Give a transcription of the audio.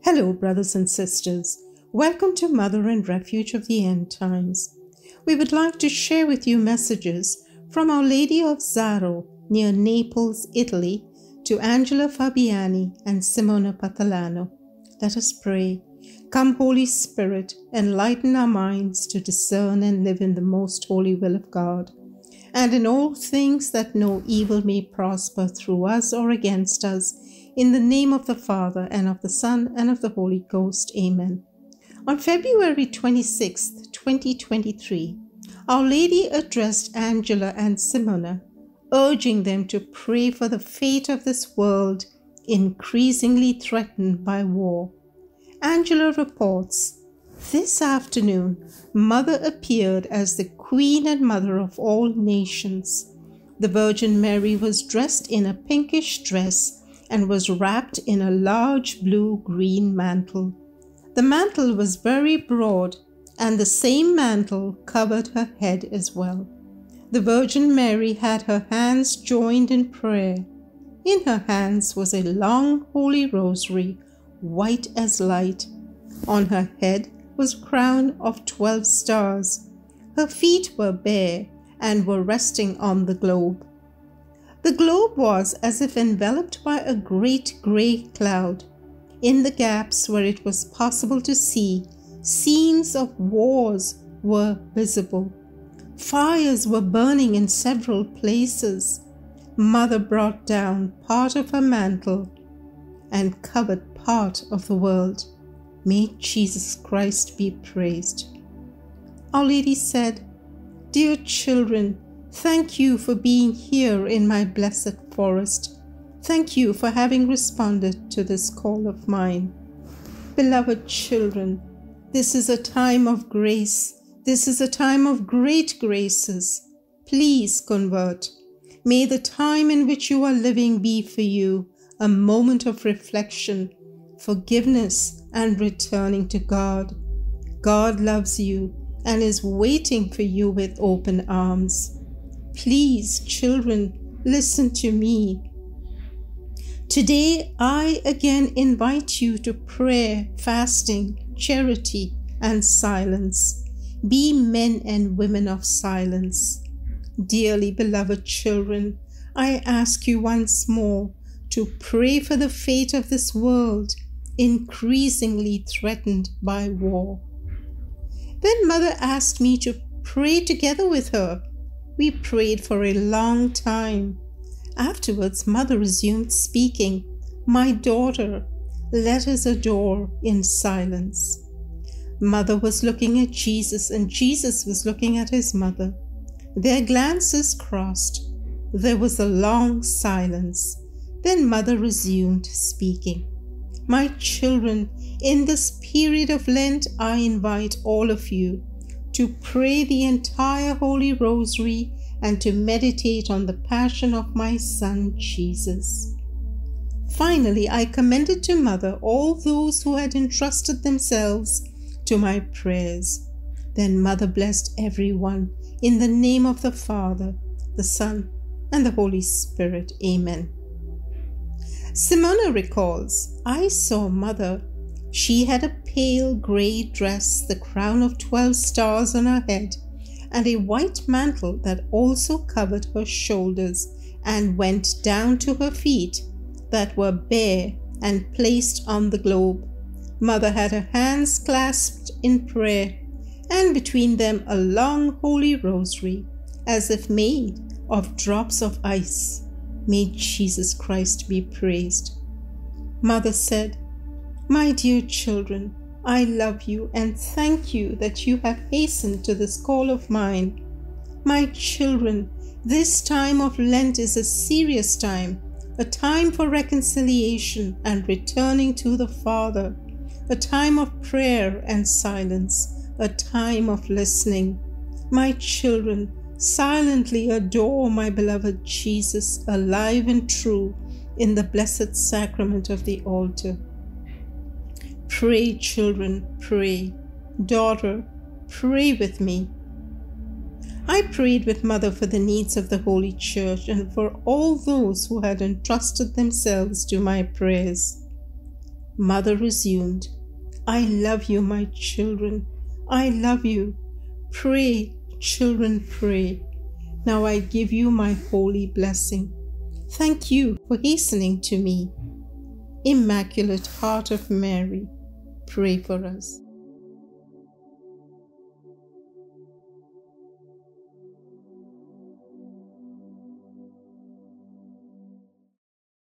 Hello, brothers and sisters. Welcome to Mother and Refuge of the End Times. We would like to share with you messages from Our Lady of Zaro near Naples, Italy, to Angela Fabiani and Simona Patalano. Let us pray. Come, Holy Spirit, enlighten our minds to discern and live in the most holy will of God, and in all things that no evil may prosper through us or against us, in the name of the Father, and of the Son, and of the Holy Ghost. Amen. On February 26, 2023, Our Lady addressed Angela and Simona, urging them to pray for the fate of this world, increasingly threatened by war. Angela reports, "This afternoon, Mother appeared as the Queen and Mother of all nations. The Virgin Mary was dressed in a pinkish dress and was wrapped in a large blue-green mantle. The mantle was very broad, and the same mantle covered her head as well. The Virgin Mary had her hands joined in prayer. In her hands was a long holy rosary, white as light. On her head was a crown of 12 stars. Her feet were bare and were resting on the globe. The globe was as if enveloped by a great grey cloud. In the gaps where it was possible to see, scenes of wars were visible. Fires were burning in several places. Mother brought down part of her mantle and covered part of the world. May Jesus Christ be praised." Our Lady said, "Dear children, thank you for being here in my blessed forest. Thank you for having responded to this call of mine. Beloved children, this is a time of grace. This is a time of great graces. Please convert. May the time in which you are living be for you a moment of reflection, forgiveness, and returning to God. God loves you and is waiting for you with open arms. Please, children, listen to me. Today, I again invite you to prayer, fasting, charity, and silence. Be men and women of silence. Dearly beloved children, I ask you once more to pray for the fate of this world, increasingly threatened by war." Then Mother asked me to pray together with her. We prayed for a long time. Afterwards, Mother resumed speaking. "My daughter, let us adore in silence." Mother was looking at Jesus, and Jesus was looking at his mother. Their glances crossed. There was a long silence. Then Mother resumed speaking. "My children, in this period of Lent, I invite all of you to pray the entire Holy Rosary and to meditate on the passion of my Son Jesus." Finally, I commended to Mother all those who had entrusted themselves to my prayers. Then Mother blessed everyone in the name of the Father, the Son, and the Holy Spirit. Amen. Simona recalls, "I saw Mother. She had a pale grey dress, the crown of 12 stars on her head, and a white mantle that also covered her shoulders and went down to her feet that were bare and placed on the globe. Mother had her hands clasped in prayer, and between them a long holy rosary, as if made of drops of ice. May Jesus Christ be praised." Mother said, "My dear children, I love you and thank you that you have hastened to this call of mine. My children, this time of Lent is a serious time, a time for reconciliation and returning to the Father, a time of prayer and silence, a time of listening. My children, silently adore my beloved Jesus, alive and true, in the blessed sacrament of the altar. Pray, children, pray. Daughter, pray with me." I prayed with Mother for the needs of the Holy Church and for all those who had entrusted themselves to my prayers. Mother resumed, I love you, my children. I love you. Pray, children, pray. Now I give you my holy blessing. Thank you for hastening to me. Immaculate Heart of Mary, pray for us.